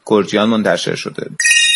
گرجیان منتشر شده.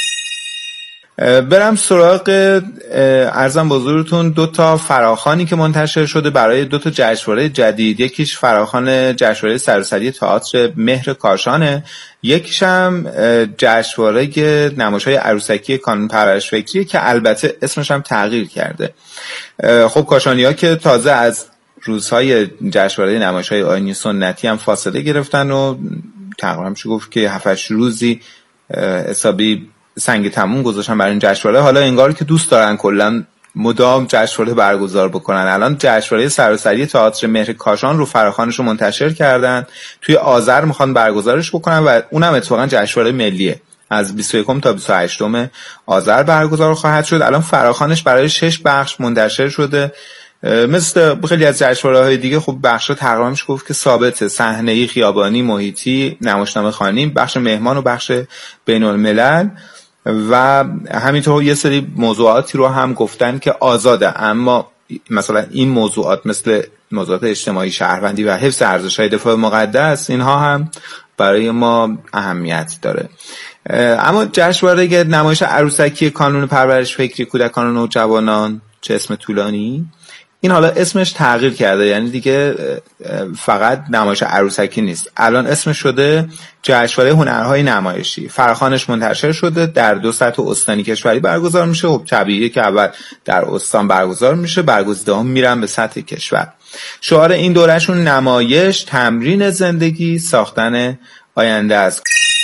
برم سراغ عرضم بزرگتون 2 فراخوانی که منتشر شده برای 2 جشنواره جدید. یکیش فراخوان جشنواره سراسری تئاتر مهر کاشانه، یکیش هم جشنواره نمایش‌های عروسکی کانون پرورش فکریه که البته اسمش هم تغییر کرده. خب کاشانی‌ها که تازه از روزهای جشنواره نمایش‌های آیینی سنتی هم فاصله گرفتن و تقریبا میشه گفت که 7-8 روزی حسابی سنگ تموم گذاشتن برای این جشنواره. حالا انگار که دوست دارن کلا مدام جشنواره برگزار بکنن. الان جشنواره سراسری تئاتر مهر کاشان رو فراخوانش رو منتشر کردن، توی آذر میخوان برگزارش بکنن و اونم اتفاقا جشنواره ملیه، از 21 تا 28 آذر برگزار خواهد شد. الان فراخوانش برای 6 بخش منتشر شده. مثل خیلی از جشنواره‌های دیگه خب بخشا تقریبا میشه گفت که ثابته: صحنه‌ای، خیابانی، محیطی، نمایشنامه خوانی، بخش مهمان و بخش بین‌الملل و همینطور یه سری موضوعاتی رو هم گفتن که آزاده، اما مثلا این موضوعات مثل موضوعات اجتماعی، شهروندی و حفظ ارزش‌های دفاع مقدس، اینها هم برای ما اهمیت داره. اما جشنواره نمایش عروسکی کانون پرورش فکری کودکان و نوجوانان، چه اسم طولانی، این حالا اسمش تغییر کرده، یعنی دیگه فقط نمایش عروسکی نیست، الان اسمش شده جشنواره هنرهای نمایشی. فراخوانش منتشر شده، در 2 سطح استانی کشوری برگزار میشه. خب طبیعیه که اول در استان برگزار میشه، برگزیده‌ها میرن به سطح کشور. شعار این دورهشون نمایش، تمرین زندگی، ساختن آینده است.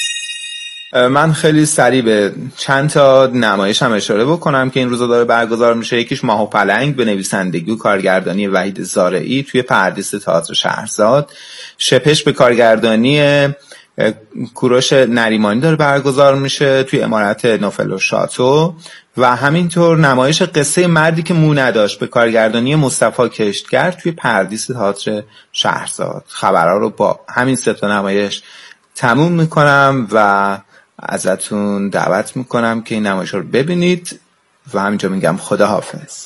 من خیلی سریع به چند تا نمایش هم اشاره بکنم که این روزا داره برگزار میشه. یکیش ماه و پلنگ به نویسندگی و کارگردانی وحید زارعی توی پردیس تئاتر شهرزاد. شپش به کارگردانی کوروش نریمانی داره برگزار میشه توی عمارت نوفل و شاتو. و همینطور نمایش قصه مردی که مو نداشت به کارگردانی مصطفی کشتگر توی پردیس تئاتر شهرزاد. خبرها رو با همین 3 تا نمایش تموم میکنم و ازتون دعوت میکنم که این نمایش رو ببینید و همینجا میگم خداحافظ.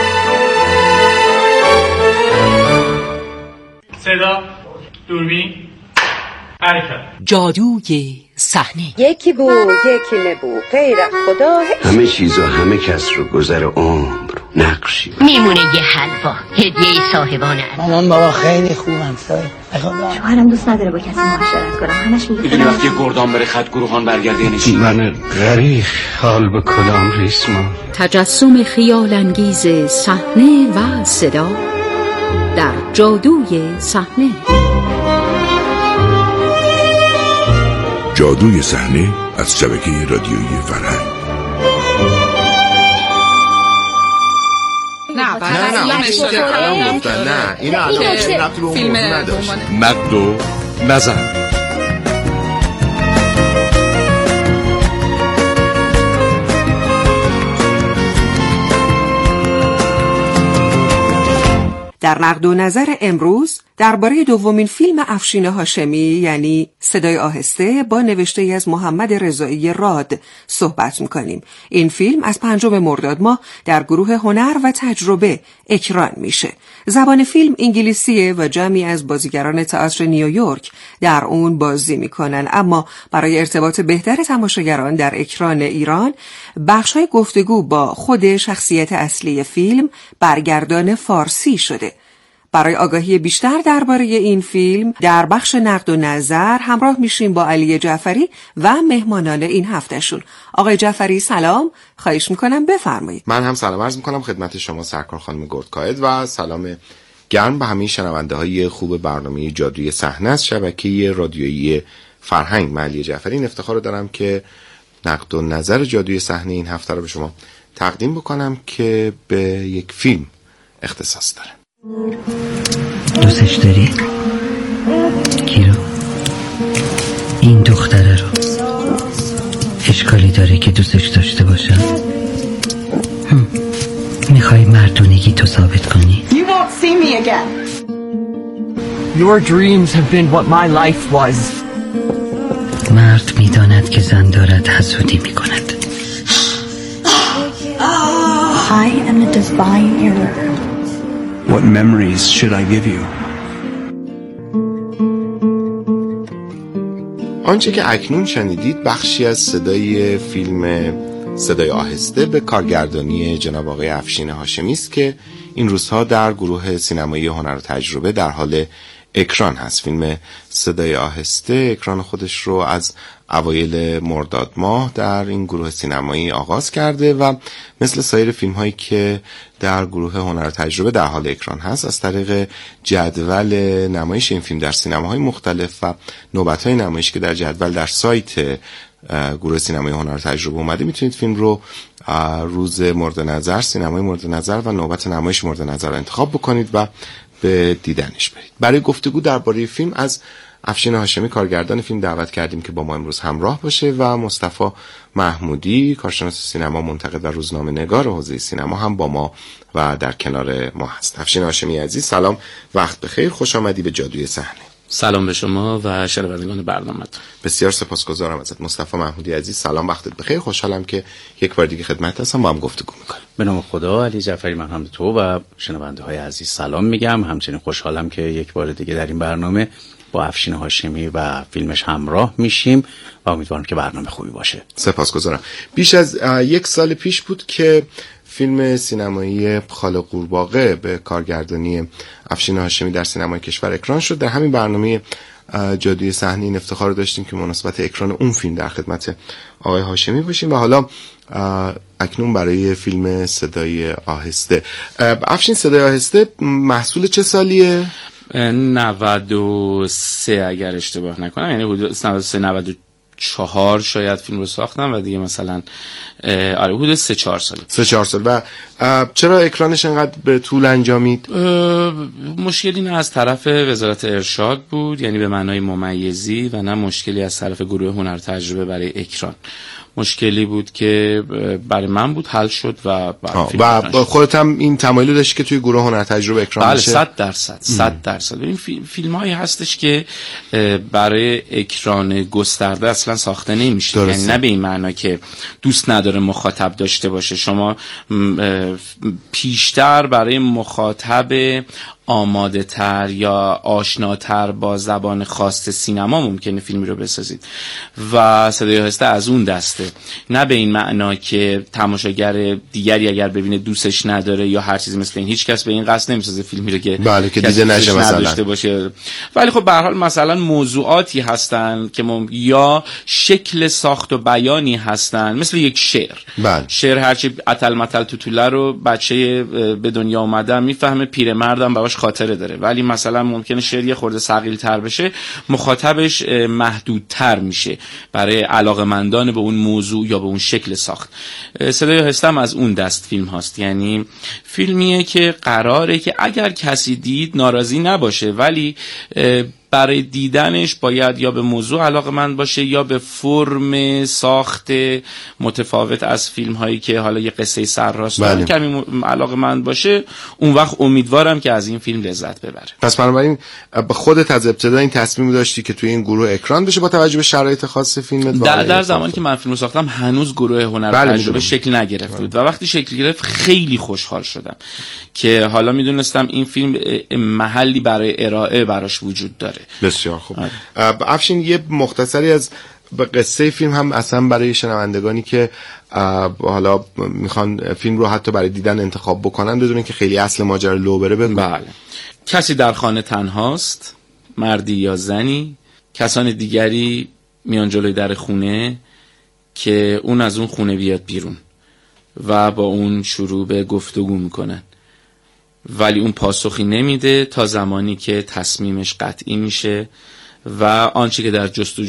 صدا، دوربین، حرکت. جادوی صحنه. یکی بو یکی نبو غیر خدا، همه چیز و همه کس رو گذر عمر نقشی میمونه یه حلوا هدیه صاحبانه. مامان بابا خیلی خوبم شوهرم دوست نداره با کسی معاشرت کنم، همش میگه میدونی وقتی گردان بره خط گروهان برگرده یعنی چی؟ من غریق حال به کلام ریسمان. تجسم خیال انگیز صحنه و صدا در جادوی صحنه. جادوی صحنه از شبکه رادیویی فرهنگ. نه این ربطی به اون موضوع نداشت. نقد و نظر. در نقد و نظر امروز درباره دومین فیلم افشین هاشمی یعنی صدای آهسته با نوشته از محمد رضایی راد صحبت می‌کنیم. این فیلم از 5 مرداد ماه در گروه هنر و تجربه اکران میشه. زبان فیلم انگلیسیه و جمعی از بازیگران تئاتر نیویورک در اون بازی میکنن، اما برای ارتباط بهتر تماشاگران در اکران ایران بخش‌های گفتگو با خود شخصیت اصلی فیلم برگردان فارسی شده. برای آگاهی بیشتر درباره این فیلم در بخش نقد و نظر همراه میشیم با علی جعفری و مهمانان این هفتهشون. آقای جعفری سلام، خواهش میکنم بفرمایید. من هم سلام عرض میکنم خدمت شما سرکار خانم گردکاید و سلام گرم به همه شنونده های خوب برنامه جادوی صحنه از شبکه رادیویی فرهنگ. من علی جعفری این افتخار رو دارم که نقد و نظر جادوی صحنه این هفته رو به شما تقدیم بکنم که به یک فیلم اختصاص داره. دوستش داری؟ کی رو؟ این دختره رو. اشکالی داره که دوستش داشته باشم؟ میخوای مردونگی تو ثابت کنی؟ You won't see me again. Your dreams have been what my life was. مرد میداند که زن دارد حسودی میکند. I am a divine error. What memories should I give you? آنچه که اکنون شنیدید بخشی از صدای فیلم صدای آهسته به کارگردانی جناب آقای افشین هاشمی است که این روزها در گروه سینمایی هنر و تجربه در حال اکران هست. فیلم صدای آهسته اکران خودش رو از اوایل مرداد ماه در این گروه سینمایی آغاز کرده و مثل سایر فیلم هایی که در گروه هنر و تجربه در حال اکران هست از طریق جدول نمایش این فیلم در سینماهای مختلف و نوبت‌های نمایش که در جدول در سایت گروه سینمایی هنر و تجربه اومده میتونید فیلم رو روز مورد نظر، سینمای مورد نظر و نوبت نمایش مورد نظر انتخاب بکنید و به دیدنش برید. برای گفتگو درباره فیلم از افشین هاشمی کارگردان فیلم دعوت کردیم که با ما امروز همراه باشه و مصطفی محمودی کارشناس سینما، منتقد و روزنامه‌نگار حوزه سینما هم با ما و در کنار ما هست. افشین هاشمی عزیز سلام، وقت بخیر، خوش آمدی به جادوی صحنه. سلام به شما و شنوندگان برنامه‌تون. بسیار سپاسگزارم ازت. مصطفی محمودی عزیز سلام، وقتت بخیر، خوشحالم که یک بار دیگه خدمت هستم، با هم گفتگو می‌کنیم. به نام خدا. علی جعفری، من هم تو و شنونده‌های عزیز سلام میگم. همچنین خوشحالم که یک بار دیگه در این برنامه با افشین هاشمی و فیلمش همراه میشیم و امیدوارم که برنامه خوبی باشه. سپاسگزارم. بیش از یک سال پیش بود که فیلم سینمایی خاله قورباغه به کارگردانی افشین هاشمی در سینمای کشور اکران شد. در همین برنامه جادوی صحنه این افتخار داشتیم که مناسبت اکران اون فیلم در خدمت آقای هاشمی باشیم و حالا اکنون برای فیلم صدای آهسته. افشین، صدای آهسته محصول چه سالیه؟ 93 اگر اشتباه نکنم، یعنی حدود 94 شاید فیلم رو ساختم و دیگه مثلا حدود 3-4 سال. 3-4 سال. و چرا اکرانش انقدر به طول انجامید؟ مشکلی نه از طرف وزارت ارشاد بود، یعنی به معنای ممیزی، و نه مشکلی از طرف گروه هنر تجربه برای اکران. مشکلی بود که برای من بود، حل شد و خودت هم این تمایل داشتی که توی گروه هنر تجربه اکران بشه؟ بله، 100%. این فیلم هایی هستش که برای اکران گسترده اصلا ساخته نمیشه. یعنی نه به این معنا که دوست نداره مخاطب داشته باشه. شما پیشتر برای مخاطب آماده تر یا آشناتر با زبان خاص سینما ممکنه فیلمی رو بسازید و صدای آهسته از اون دسته. نه به این معنا که تماشاگر دیگری اگر ببینه دوستش نداره یا هر چیزی مثل این. هیچ کس به این قصد نمیسازه فیلمی رو که بله که دیده نشه مثلا باشه. ولی خب به هر حال مثلا موضوعاتی هستن که یا شکل ساخت و بیانی هستن، مثل یک شعر. بله. شعر هرچی اتل متل توتوله رو بچه به دنیا اومده میفهمه، پیرمردم باهاش خاطره داره، ولی مثلا ممکنه شعر یه خورده ثقیل‌تر بشه، مخاطبش محدودتر میشه برای علاقه‌مندان به اون موضوع یا به اون شکل ساخت. صدای آهسته از اون دست فیلم هاست، یعنی فیلمیه که قراره که اگر کسی دید ناراضی نباشه، ولی برای دیدنش باید یا به موضوع علاقه‌مند باشه یا به فرم ساخت متفاوت از فیلم هایی که حالا یه قصه سرراست دارن کمی علاقه‌مند باشه. اون وقت امیدوارم که از این فیلم لذت ببره. پس بنابراین به خودت از ابتدا این تصمیم داشتی که توی این گروه اکران بشه با توجه به شرایط خاص فیلمت؟ در زمانی که من فیلمو ساختم هنوز گروه هنر تجربه شکل نگرفته بود و وقتی شکل گرفت خیلی خوشحال شدم که حالا میدونستم این فیلم محلی برای ارائه براش وجود داره. بسیار خوب. افشین، یه مختصری از قصه فیلم هم اصلا برای شنوندگانی که حالا میخوان فیلم رو حتی برای دیدن انتخاب بکنن بدونن که خیلی اصل ماجرا لو بره بگو. بله. کسی در خانه تنهاست، مردی یا زنی، کسان دیگری میان جلوی در خونه که اون از اون خونه بیاد بیرون و با اون شروع به گفتگو میکنن، ولی اون پاسخی نمیده تا زمانی که تصمیمش قطعی میشه و آنچه که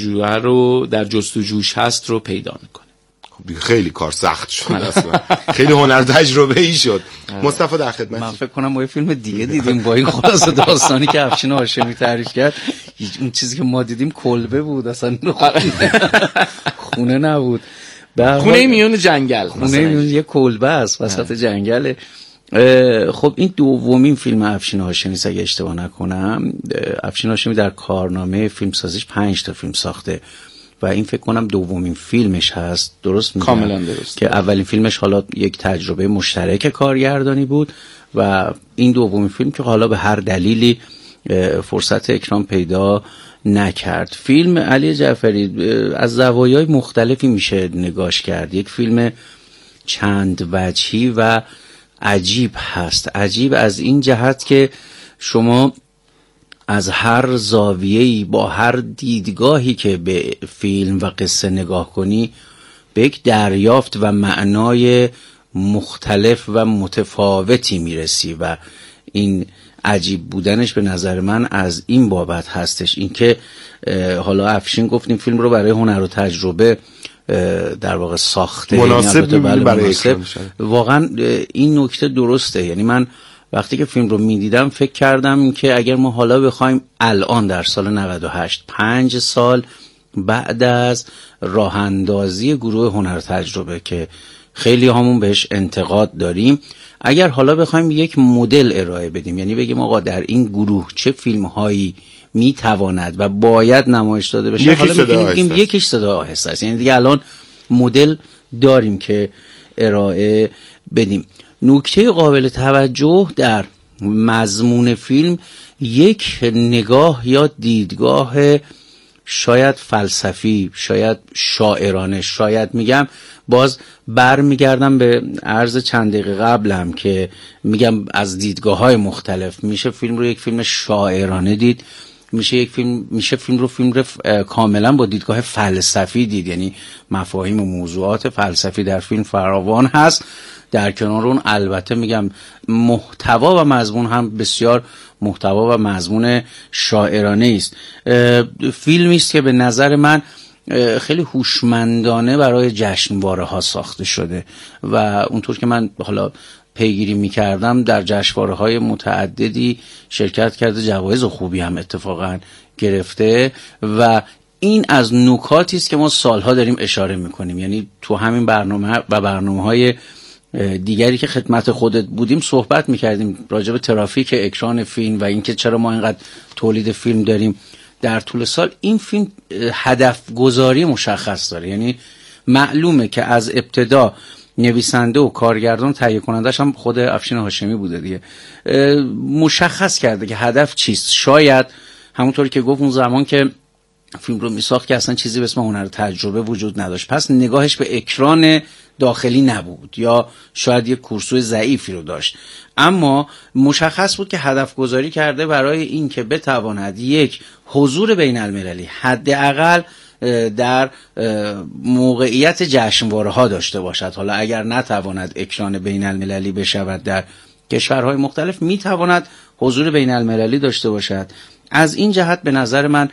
در جستجوش هست رو پیدا میکنه. خیلی کار سخت شد اصلا. خیلی هنر تجربه ای شد. مصطفی در خدمت. من فکر کنم ما یه فیلم دیگه دیدیم با این خلاصه داستانی که افشین هاشمی تعریف کرد. اون چیزی که ما دیدیم کلبه بود اصلا، خونه نبود. خونه میون جنگل، خونه میون یه کلبه است وسط جنگل. خب این دومین فیلم افشین هاشمی است اگه اشتباه نکنم. افشین هاشمی در کارنامه فیلمسازیش 5 تا فیلم ساخته و این فکر کنم دومین فیلمش هست. درست میگم؟ کاملا درست. که اولین فیلمش حالا یک تجربه مشترک کارگردانی بود و این دومین فیلم که حالا به هر دلیلی فرصت اکران پیدا نکرد. فیلم علی جعفری از زوایای مختلفی میشه نگاش کرد. یک فیلم چند وجهی و عجیب هست. عجیب از این جهت که شما از هر زاویه‌ای با هر دیدگاهی که به فیلم و قصه نگاه کنی به یک دریافت و معنای مختلف و متفاوتی میرسی و این عجیب بودنش به نظر من از این بابت هستش. اینکه حالا افشین گفتیم فیلم رو برای هنر و تجربه در واقع ساخته، مناسب برای واقعا این نکته درسته. یعنی من وقتی که فیلم رو میدیدم فکر کردم که اگر ما حالا بخوایم الان در سال 98 5 سال بعد از راه اندازی گروه هنر تجربه که خیلی همون بهش انتقاد داریم، اگر حالا بخوایم یک مدل ارائه بدیم، یعنی بگیم آقا در این گروه چه فیلم هایی میتواند و باید نمایش داده بشه، حالا میگیم یکیش صدا آهسته است. یعنی دیگه الان مدل داریم که ارائه بدیم. نکته قابل توجه در مضمون فیلم یک نگاه یا دیدگاه شاید فلسفی، شاید شاعرانه، شاید میگم باز برمیگردم به عرض چند دقیقه قبلم که میگم از دیدگاه‌های مختلف میشه فیلم رو یک فیلم شاعرانه دید، میشه فیلم رو کاملا با دیدگاه فلسفی دید. یعنی مفاهیم و موضوعات فلسفی در فیلم فراوان هست. در کنار اون البته میگم محتوا و مضمون هم بسیار محتوا و مضمون شاعرانه است. فیلمی است که به نظر من خیلی هوشمندانه برای جشنواره ها ساخته شده و اونطور که من حالا پیگیری میکردم در جشنواره های متعددی شرکت کرده، جوایز خوبی هم اتفاقا گرفته و این از نکاتی است که ما سالها داریم اشاره میکنیم. یعنی تو همین برنامه و برنامه‌های دیگری که خدمت خودت بودیم صحبت میکردیم راجع به ترافیک اکران فیلم و اینکه چرا ما اینقدر تولید فیلم داریم در طول سال. این فیلم هدف گذاری مشخص داره، یعنی معلومه که از ابتدا نویسنده و کارگردان تهیه کنندش هم خود افشین هاشمی بوده دیگه، مشخص کرده که هدف چیست. شاید همونطوری که گفت اون زمان که فیلم رو میساخت که اصلا چیزی به اسم هنر تجربه وجود نداشت، پس نگاهش به اکران داخلی نبود یا شاید یک کورسوی ضعیفی رو داشت، اما مشخص بود که هدف گذاری کرده برای این که بتواند یک حضور بین المللی حداقل در موقعیت جشنواره ها داشته باشد. حالا اگر نتواند اکران بین المللی بشود در کشورهای مختلف، میتواند حضور بین المللی داشته باشد. از این جهت به نظر من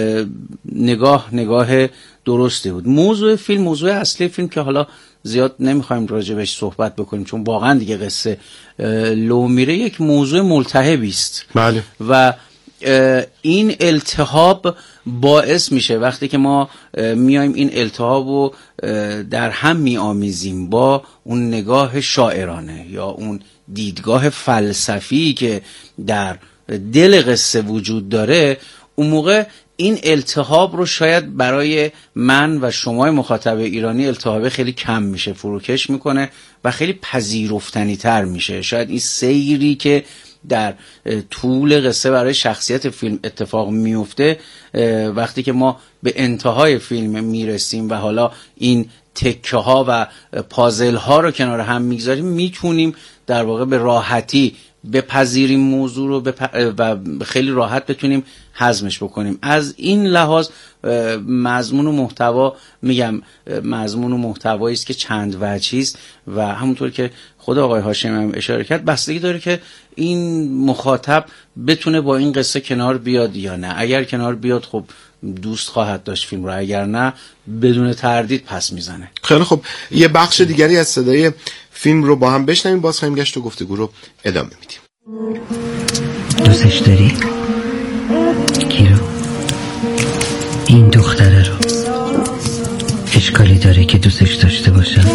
نگاه درستی بود. موضوع اصلی فیلم که حالا زیاد نمیخوایم راجبش صحبت بکنیم چون واقعا دیگه قصه لو میره، یک موضوع ملتهبی است. بله. و این التهاب باعث میشه وقتی که ما میایم این التهاب رو در هم میآمیزیم با اون نگاه شاعرانه یا اون دیدگاه فلسفی که در دل قصه وجود داره، اون موقع این التهاب رو شاید برای من و شما مخاطب ایرانی التهاب خیلی کم میشه، فروکش میکنه و خیلی پذیرفتنی تر میشه. شاید این سیری که در طول قصه برای شخصیت فیلم اتفاق میفته، وقتی که ما به انتهای فیلم میرسیم و حالا این تکه ها و پازل ها رو کنار هم میگذاریم، میتونیم در واقع به راحتی بپذیریم موضوع رو و خیلی راحت بتونیم هضمش بکنیم. از این لحاظ مضمون و محتوا، میگم مضمون و محتوایی است که چند وجهی است و همونطور که خود آقای هاشمی هم اشاره کرد بستگی داره که این مخاطب بتونه با این قصه کنار بیاد یا نه. اگر کنار بیاد خب دوست خواهد داشت فیلم رو، اگر نه بدون تردید پس میزنه. خیلی خب، یه بخش دیگری از صدای فیلم رو با هم بشنویم، باز خواهیم گشت و گفتگو رو ادامه میدیم. دوستش داری؟ کی رو؟ این دختره رو. اشکالی داره که دوستش داشته باشم؟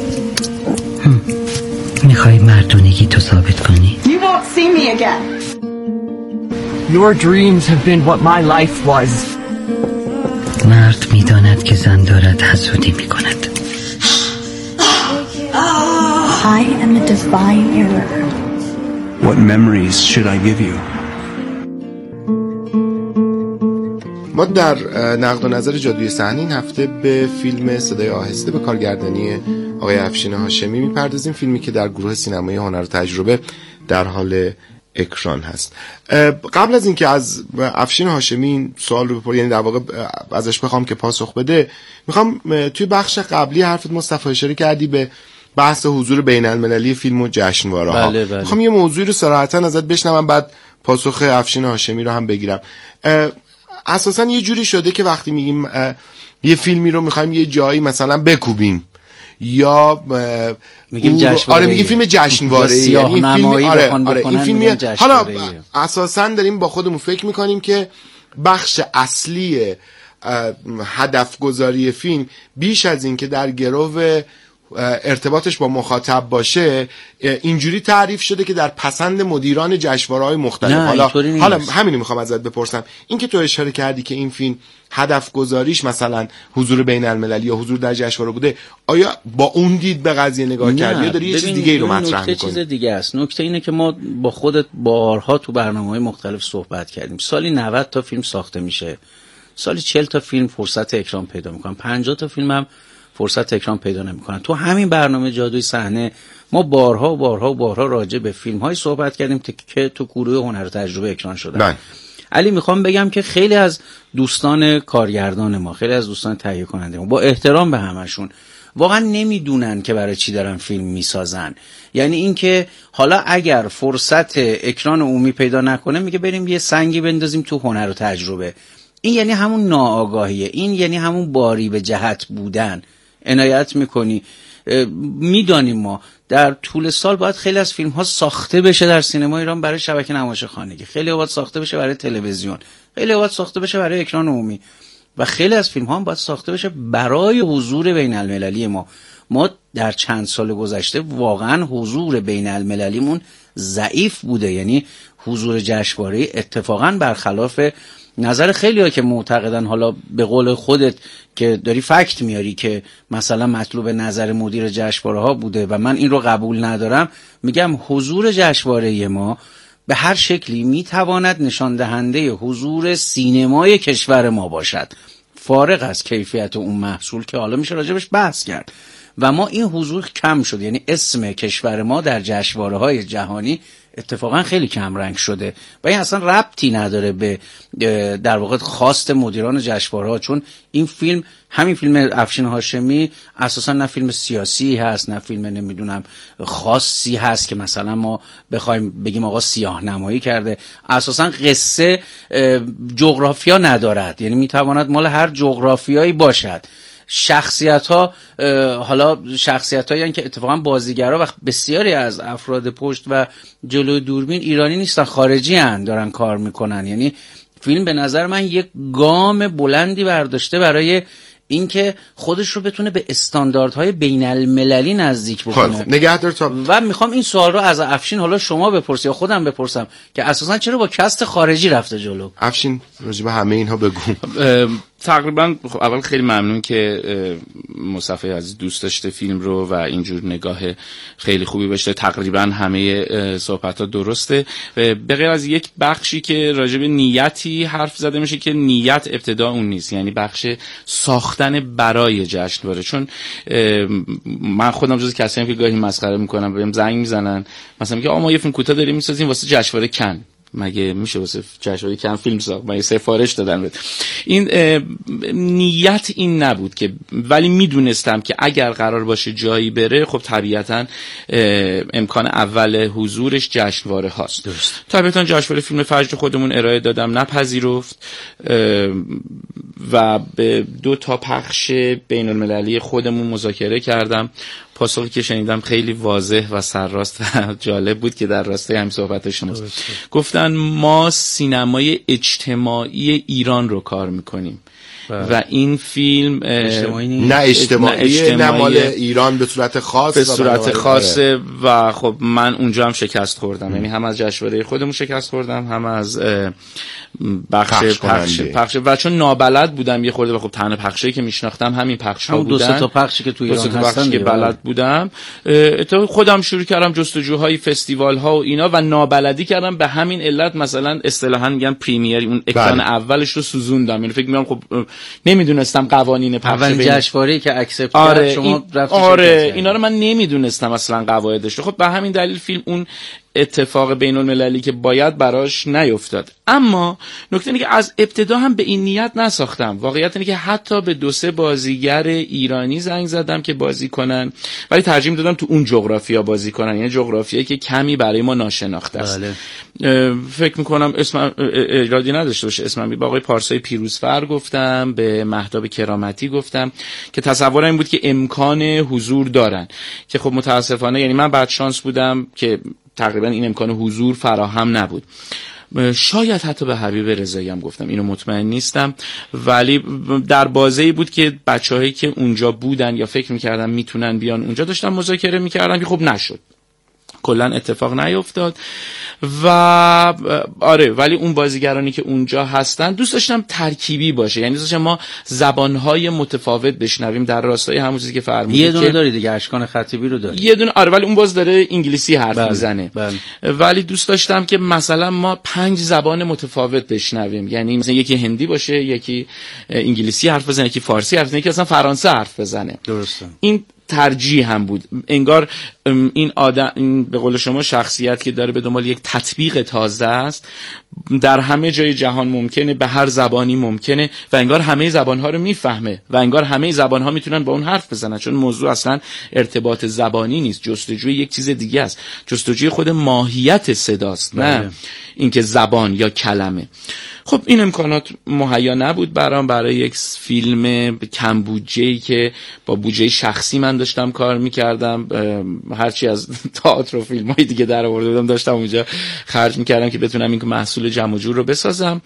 میخوای مردونگی تو ثابت کنی؟ You won't see me again. Your dreams have been what my life was. مرد میداند که زن دارد حسودی میکند. I am a divine error. What memories should I give you? ما در نقد و نظر جادوی صحنه این هفته به فیلم صدای آهسته به کارگردانی آقای افشین هاشمی میپردازیم، فیلمی که در گروه سینمایی هنر و تجربه در حال اکران هست. قبل از اینکه از افشین هاشمی این سوال رو بپرسم، یعنی در واقع ازش بخوام که پاسخ بده، میخوام توی بخش قبلی حرفت مصطفی اشاره کردی به بحث حضور بین المللی فیلم و جشنواره‌ها. بله. میخوام یه موضوعی رو صراحتاً ازت بشنوم، بعد پاسخ افشین هاشمی رو هم بگیرم. اساساً یه جوری شده که وقتی میگیم یه فیلمی رو میخوایم یه جایی مثلا بکوبیم یا میگیم جشنواره، میگیم فیلم جشنواره، یعنی این فیلم این فیلم حالا اساساً داریم با خودمون فکر میکنیم که بخش اصلی هدف گذاری فیلم بیش از این که در گرو ارتباطش با مخاطب باشه اینجوری تعریف شده که در پسند مدیران جشنواره‌های مختلف. حالا همینو میخوام ازت بپرسم، این که تو اشاره کردی که این فیلم هدف گذاریش مثلا حضور بین المللی یا حضور در جشنواره بوده، آیا با اون دید به قضیه نگاه کردی یا داری یه چیز دیگه رو مطرح می‌کنی؟ چیز دیگه است. نکته اینه که ما با خودت بارها تو برنامه‌های مختلف صحبت کردیم. سالی 90 تا فیلم ساخته میشه، سالی 40 تا فیلم فرصت اکران پیدا میکنن، 50 تا فیلم هم فرصت اکران پیدا نمیکنن. تو همین برنامه جادوی صحنه ما بارها راجع به فیلم‌های صحبت کردیم که تو گروه هنر و تجربه اکران شدن. علی میخوام بگم که خیلی از دوستان کارگردان ما، خیلی از دوستان تهیه کننده ما، با احترام به همشون، واقعا نمیدونن که برای چی دارن فیلم میسازن. یعنی اینکه حالا اگر فرصت اکران عمومی پیدا نکنه میگه بریم یه سنگی بندازیم تو هنر و تجربه. این یعنی همون ناآگاهیه، این یعنی همون باری به جهت بودن. عنایت میکنی، میدانیم ما در طول سال باید خیلی از فیلم ها ساخته بشه در سینما ایران برای شبکه نمایش خانگی، خیلی باید ساخته بشه برای تلویزیون، خیلی باید ساخته بشه برای اکران عمومی و خیلی از فیلم ها هم باید ساخته بشه برای حضور بین المللی ما در چند سال گذشته واقعا حضور بین المللیمون ضعیف بوده. یعنی حضور جشنواره اتفاقا برخلاف نظر خیلی‌ها که معتقدن، حالا به قول خودت که داری فکت میاری که مثلا مطلوب نظر مدیر جشنواره‌ها بوده و من این رو قبول ندارم، میگم حضور جشنواره ما به هر شکلی میتواند نشان دهنده حضور سینمای کشور ما باشد، فارغ از کیفیت اون محصول که حالا میشه راجبش بحث کرد. و ما این حضور کم شد، یعنی اسم کشور ما در جشنواره‌های جهانی اتفاقا خیلی کم رنگ شده و این اصلا ربطی نداره به در واقع خواست مدیران جشنواره‌ها، چون این فیلم، همین فیلم افشین هاشمی اساسا نه فیلم سیاسی هست، نه فیلم نمیدونم خاصی هست که مثلا ما بخوایم بگیم آقا سیاه نمایی کرده. اساسا قصه جغرافیا ندارد، یعنی میتواند مال هر جغرافیایی باشد. شخصیت ها حالا شخصیت هایی که اتفاقا بازیگرها و بسیاری از افراد پشت و جلوی دوربین ایرانی نیستن، خارجی هن، دارن کار میکنن. یعنی فیلم به نظر من یک گام بلندی برداشته برای اینکه خودش رو بتونه به استانداردهای بین المللی نزدیک بکنه. نگهدار تا و میخوام این سوال رو از افشین حالا شما بپرسی یا خودم بپرسم که اساسا چرا با کست خارجی رفته جلو؟ افشین راجع به همه اینها بگو. تقریبا اول خیلی ممنون که مصطفی عزیز دوست داشته فیلم رو و اینجور نگاه خیلی خوبی بشه. تقریبا همه صحبت‌ها درسته، به غیر از یک بخشی که راجع به نیتی حرف زده میشه که نیت ابتدا اون نیست، یعنی بخش ساختن برای جشنواره. چون من خودم جز کسایی که گاهی مسخره میکنم، بهم زنگ میزنن مثلا میگه ما یه فیلم کوتاه داریم میسازیم واسه جشنواره کن. مگه میشه واسه جشنواره کن فیلم ساخت؟ مگه سفارش دادن بهت؟ این نیت این نبود که، ولی میدونستم که اگر قرار باشه جایی بره خب طبیعتا امکان اول حضورش جشنواره هاست. طبیعتا جشنواره فیلم فجر خودمون ارائه دادم، نپذیرفت و به 2 تا پخش بین المللی خودمون مذاکره کردم. پاسخی که شنیدم خیلی واضح و سرراست و جالب بود که در راستای همین صحبت شماست. گفتن ما سینمای اجتماعی ایران رو کار میکنیم، و این فیلم نه اجتماعی نه مال ایران به صورت خاص به صورت خاصه و خب من اونجا هم شکست خوردم. یعنی هم از جشنواره خودمون شکست خوردم، هم از بخش و چون نابلد بودم یه خورده و خب تنها پخشی که میشناختم همین پخش‌ها بودن، دو سه تا پخشی که تو ایران هستن که بلد بودم. خودم شروع کردم جستجوهای فستیوال ها و اینا و نابلدی کردم، به همین علت مثلا اصطلاحاً میگن پریمیر اون اکران اولش رو سوزوندم. یعنی فکر می‌کنم خب نمیدونستم قوانین پخش اول جشنواره‌ای که اکسپت کرد شما رفتید. اینا رو من نمیدونستم اصلا قواعدش رو. خب به همین دلیل فیلم اون اتفاق بین المللی که باید براش نیفتاد. اما نکته اینه که از ابتدا هم به این نیت نساختم. واقعیت اینه که حتی به 2-3 بازیگر ایرانی زنگ زدم که بازی کنن، ولی ترجیح دادم تو اون جغرافیا بازی کنن، یعنی جغرافیایی که کمی برای ما ناشناخته است. فکر میکنم اسم ایرادی نداشته باشه اسمم به آقای پارسای پیروزفر گفتم، به مهتاب کرامتی گفتم که تصورم این بود که امکان حضور دارن، که خب متاسفانه یعنی من بعد شانس بودم که تقریبا این امکان حضور فراهم نبود. شاید حتی به حبیب رضایی هم گفتم، اینو مطمئن نیستم، ولی در بازه‌ای بود که بچه‌هایی که اونجا بودن یا فکر می‌کردن میتونن بیان اونجا داشتن مذاکره می‌کردن که خب نشد، کلا اتفاق نیفتاد. و آره ولی اون بازیگرانی که اونجا هستن دوست داشتم ترکیبی باشه، یعنی دوست داشتم ما زبان‌های متفاوت بشنویم، در راستای همون چیزی که فرمودید. یه دونه داری دیگه، اشکان خطیبی رو داری یه دونه، آره ولی اون باز داره انگلیسی حرف میزنه. ولی دوست داشتم که مثلا ما 5 زبان متفاوت بشنویم، یعنی مثلا یکی هندی باشه، یکی انگلیسی حرف بزنه، یکی فارسی حرف بزنه، یکی اصلا فرانسه حرف بزنه. درسته. این ترجیح هم بود. انگار این آدم، این به قول شما شخصیت که داره به دنبال یک تطبیق تازه است، در همه جای جهان ممکنه، به هر زبانی ممکنه و انگار همه زبانها رو میفهمه و انگار همه زبانها میتونن با اون حرف بزنن، چون موضوع اصلا ارتباط زبانی نیست، جستجوی یک چیز دیگه است، جستجوی خود ماهیت صداست، نه اینکه زبان یا کلمه. خب این امکانات مهیا نبود برای یک فیلم کم بودجه‌ای که با بودجه شخصی من داشتم کار میکردم، هرچی از تئاتر و فیلم‌های دیگه در آورده بودم داشتم اونجا خرج میکردم که بتونم این محصول جمع و جور رو بسازم.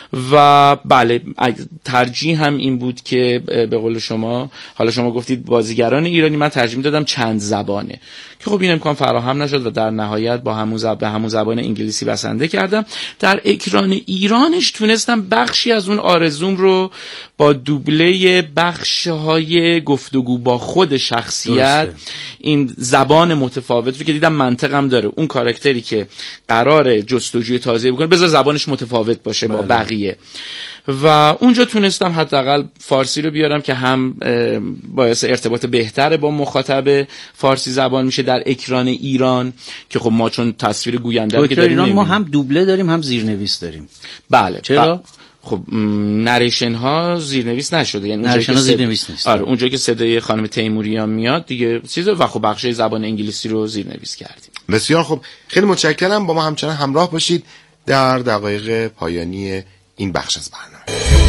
و بله ترجیح هم این بود که به قول شما، حالا شما گفتید بازیگران ایرانی، من ترجیح میدادم چند زبانه، که خب این امکان فراهم نشد و در نهایت با همون زبان انگلیسی بسنده کردم. در اکران ایرانش تونستم بخشی از اون آرزوم رو با دوبله بخش‌های گفتگو با خود شخصیت، این زبان متفاوت رو که دیدم منطقم داره، اون کاراکتری که قراره جستجوی تازه بکنه بذار زبانش متفاوت باشه با بقیه، و اونجا تونستم حداقل فارسی رو بیارم که هم باعث ارتباط بهتر با مخاطب فارسی زبان میشه در اکران ایران، که خب ما چون تصویر گوینده که داریم ایران ما هم دوبله داریم هم زیرنویس داریم. بله. چرا؟ خب نریشن ها زیرنویس نشده، یعنی نریشن ها زیرنویس نیست. آره اونجایی که صدای خانم تیموریان میاد دیگه چیزه، و خب بخش زبان انگلیسی رو زیرنویس کردیم. بسیار خب، خیلی متشکرم. با ما همچنان همراه باشید در دقایق پایانی این بخش از برنامه.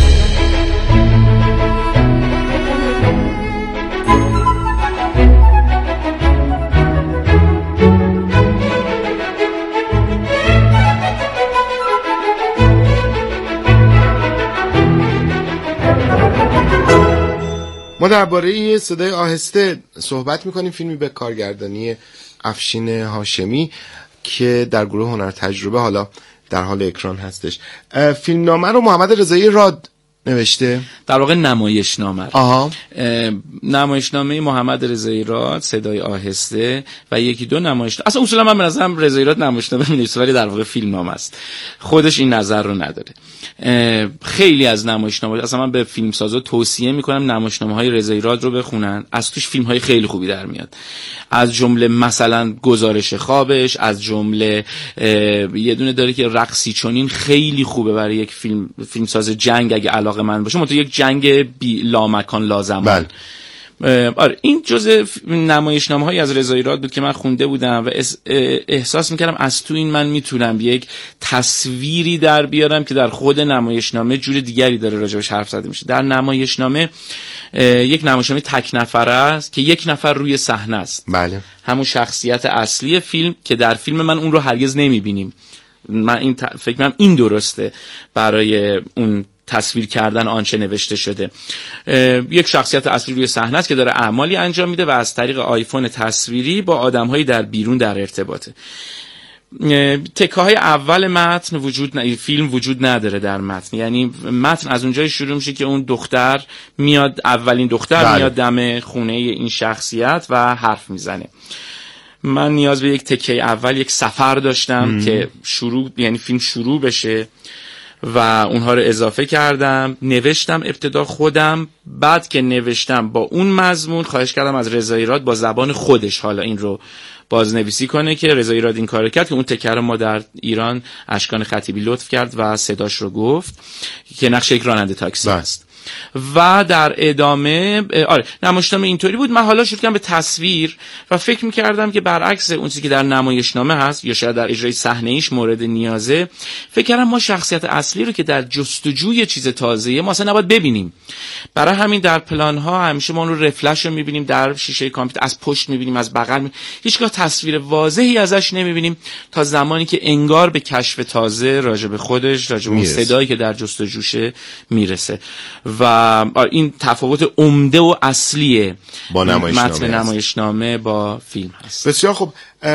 ما درباره صدای آهسته صحبت میکنیم، فیلمی به کارگردانی افشین هاشمی که در گروه هنر تجربه حالا در حال اکران هستش. فیلمنامه رو محمد رضایی راد نوشته، در واقع نمایشنامه رو. نمایشنامه محمد رضایی راد، صدای آهسته و یکی دو نمایشنامه. اصلا اصولا من به نظرم رضایی راد نمایشنامه می‌نویسه ولی در واقع فیلمنامه است، خودش این نظر رو نداره. خیلی از نمایشنامه، اصلا من به فیلمسازا توصیه میکنم نمایشنامه‌های رضایی راد رو بخونن، از توش فیلم‌های خیلی خوبی در میاد، از جمله مثلا گزارش خوابش، از جمله یه دونه داره که رقصی چنین خیلی خوبه برای یک فیلمساز جنگ اگه علاقه من باشه، تو یک جنگ بی لامکان لازمان. آره این جزء نمایشنامه‌های از رضایی راد بود که من خونده بودم و احساس میکردم از تو این من میتونم یک تصویری در بیارم که در خود نمایشنامه جور دیگری داره راجبش حرف زده میشه. در نمایشنامه یک نمایشنامه تک نفره است که یک نفر روی صحنه است. بله. همون شخصیت اصلی فیلم که در فیلم من اون رو هرگز نمیبینیم. من این فکر کنم این درسته برای اون تصویر کردن آنچه نوشته شده. یک شخصیت اصلی روی صحنه است که داره اعمالی انجام میده و از طریق آیفون تصویری با آدم‌های در بیرون در ارتباطه. تکه‌های اول متن فیلم وجود نداره در متن، یعنی متن از اونجای شروع میشه که اون دختر میاد، اولین دختر میاد دم خونه این شخصیت و حرف میزنه. من نیاز به یک تکه اول، یک سفر داشتم که یعنی فیلم شروع بشه و اونها رو اضافه کردم، نوشتم ابتدا خودم، بعد که نوشتم با اون مضمون خواهش کردم از رضا ایراد با زبان خودش حالا این رو بازنویسی کنه که رضا ایراد این کارو کرد که اون تکه رو ما در ایران اشکان خطیبی لطف کرد و صداش رو گفت که نقش یک راننده تاکسی است. و در ادامه نمایشنامه اینطوری بود. من حالا شروع کردم به تصویر و فکر می‌کردم که برعکس اون چیزی که در نمایشنامه هست یا شاید در اجرای صحنه‌ایش مورد نیازه، فکر کردم ما شخصیت اصلی رو که در جستجوی چیز تازه‌ای ما اصلا نباید ببینیم. برای همین در پلان‌ها همیشه ما اون رو رفلش رو می‌بینیم، در شیشه کامپیوتر از پشت می‌بینیم، از بغل هیچگاه تصویر واضحی ازش نمی‌بینیم تا زمانی که انگار به کشف تازه راجع به خودش، راجع به اون صدایی که در جستجوشه میرسه. و این تفاوت عمده و اصلیه با متن نمایشنامه با فیلم هست. بسیار خوب.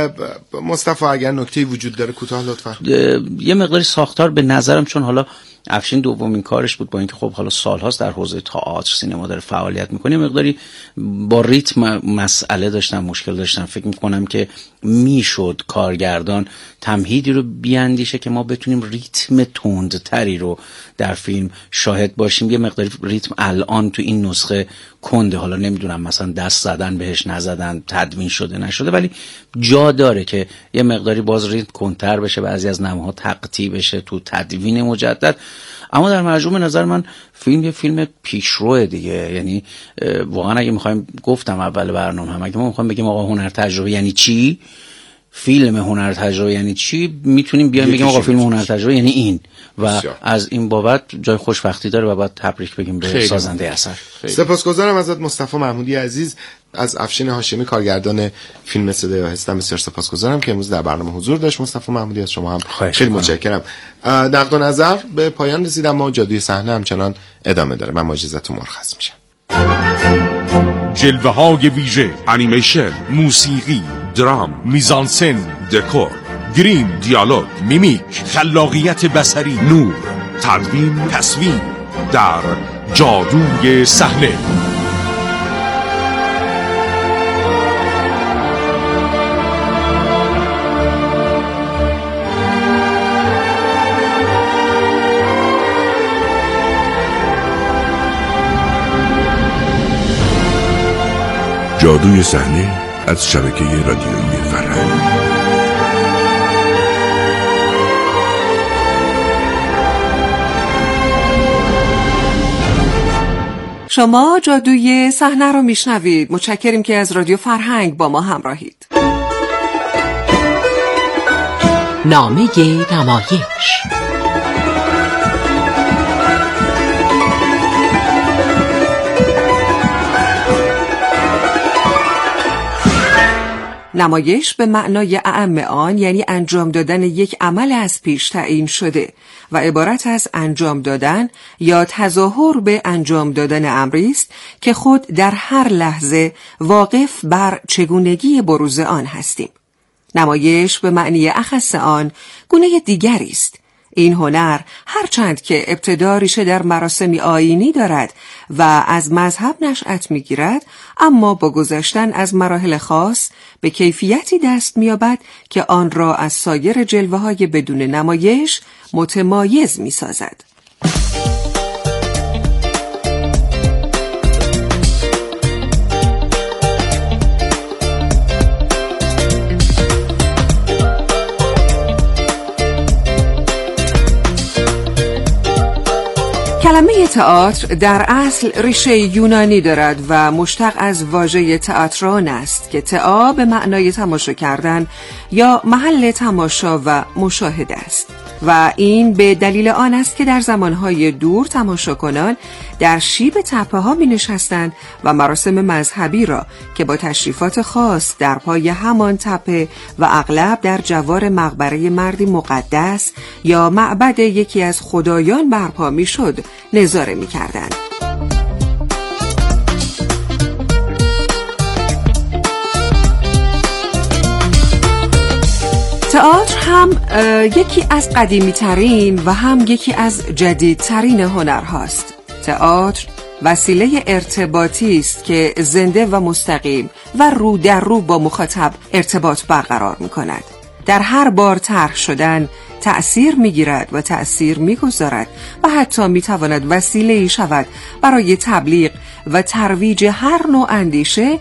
مصطفی اگر نکته‌ای وجود داره کوتاه لطفا. یه مقداری ساختار به نظرم، چون حالا افشین دومین کارش بود، با اینکه خب حالا سالهاست در حوزه تئاتر سینما داره فعالیت میکنه، مقداری با ریتم مسئله داشتم، مشکل داشتم. فکر میکنم که میشد کارگردان تمهیدی رو بیاندیشه که ما بتونیم ریتم تندتری رو در فیلم شاهد باشیم. یه مقداری ریتم الان تو این نسخه کنده، حالا نمیدونم مثلا دست زدن بهش نزدن، تدوین شده نشده، ولی جا داره که یه مقداری باز ریتم کنتر بشه، بعضی از نماها تقطیع بشه تو تدوین مجدد. اما در مجموع نظر من فیلم یه فیلم پیشروه دیگه. یعنی واقعا اگه میخوایم، گفتم اول برنامه هم، اگه ما میخوایم بگیم آقا هنر تجربه یعنی چی، فیلم هنر تجربه یعنی چی، میتونیم بیایم بگیم آقا فیلم هنر تجربه یعنی این. و از این بابت جای خوشبختی داره و باید تبریک بگیم به سازنده اثر. سپاسگزارم ازت مصطفی محمودی عزیز. از افشین هاشمی کارگردان فیلم صدای آهسته بسیار سپاسگزارم که امروز در برنامه حضور داشت. مصطفی محمودی از شما هم خیلی متشکرم. نقد و نظر به پایان رسید، اما جادوی صحنه همچنان ادامه داره. من با اجازهتون مرخص میشم. جلوه‌های ویژه، انیمیشن، موسیقی، درام، میزانسن، دکور، گریم، دیالوگ، میمیک، خلاقیت بصری، نور، تدوین، تصویر در جادوی صحنه. جادوی صحنه از شبکه رادیویی فرهنگ. شما جادوی صحنه رو میشنوید. متشکریم که از رادیو فرهنگ با ما همراهید. نامه نمایش. نمایش به معنای اعم آن یعنی انجام دادن یک عمل از پیش تعیین شده و عبارت از انجام دادن یا تظاهر به انجام دادن امری است که خود در هر لحظه واقف بر چگونگی بروز آن هستیم. نمایش به معنی اخص آن گونه دیگری است. این هنر هرچند که ابتدا ریشه در مراسمی آیینی دارد و از مذهب نشأت می‌گیرد، اما با گذشتن از مراحل خاص به کیفیتی دست می‌یابد که آن را از سایر جلوه‌های بدون نمایش متمایز می‌سازد. کلمه تئاتر در اصل ریشه یونانی دارد و مشتق از واژه تئاترون است که تئا به معنای تماشا کردن یا محل تماشا و مشاهده است و این به دلیل آن است که در زمانهای دور تماشاکنان در شیب تپه ها می نشستند و مراسم مذهبی را که با تشریفات خاص در پای همان تپه و اغلب در جوار مقبره مردی مقدس یا معبد یکی از خدایان برپا می شد نظاره می کردند. تئاتر هم یکی از قدیمی ترین و هم یکی از جدیدترین هنرهاست. تئاتر وسیله ارتباطی است که زنده و مستقیم و رو در رو با مخاطب ارتباط برقرار می کند. در هر بار طرح شدن تأثیر می گیرد و تأثیر می گذارد و حتی می تواند وسیله‌ای شود برای تبلیغ و ترویج هر نوع اندیشه